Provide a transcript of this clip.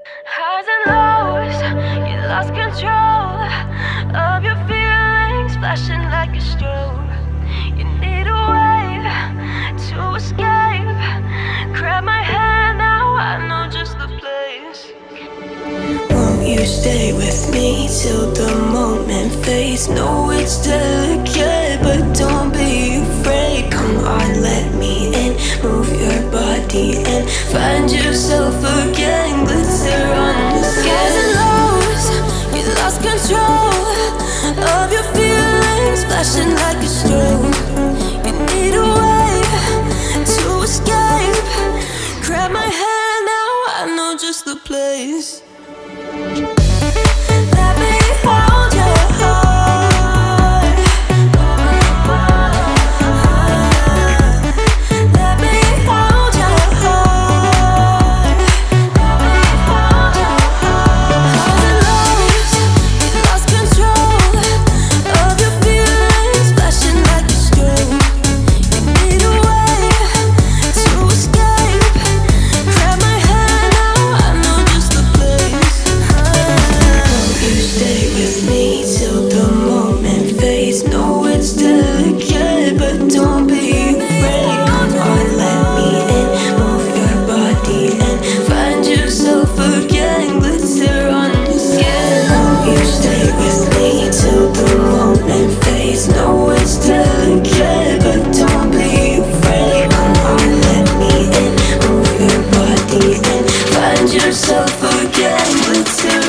Highs and lows, you lost control of your feelings, flashing like a strobe. You need a wave to escape. Grab my hand now, I know just the place. Won't you stay with me till the moment fades? No, it's delicate, but don't be afraid. Come on, let me in, move your body and find yourself again. Glitter on the skies and lows, you lost control of your feelings, flashing like a strobe. You need a way to escape. Grab my hand now, I know just the place. Let me hold your heart. Let me hold your heart. Highs and lows, you lost control of your feelings, flashing like a strobe. You need a way to escape. Grab my hand now, I know just the place. You stay with me till the moment fades. No, it's delicate, but don't be afraid. Come on, let me in, move your body and find yourself again. Glitter on the skin. You stay with me till the moment fades. No, it's delicate, but don't be afraid. Come on, let me in, move your body and find yourself again. Glitter